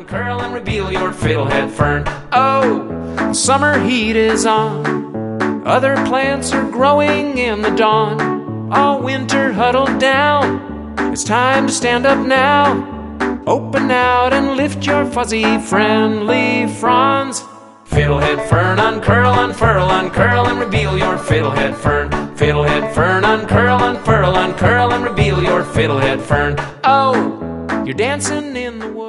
uncurl and reveal your fiddlehead fern. Oh, summer heat is on, other plants are growing in the dawn. All winter huddled down, it's time to stand up now. Open out and lift your fuzzy, friendly fronds. Fiddlehead fern, uncurl, unfurl, uncurl and reveal your fiddlehead fern. Fiddlehead fern, uncurl, unfurl, uncurl and reveal your fiddlehead fern. Oh, you're dancing in the woods.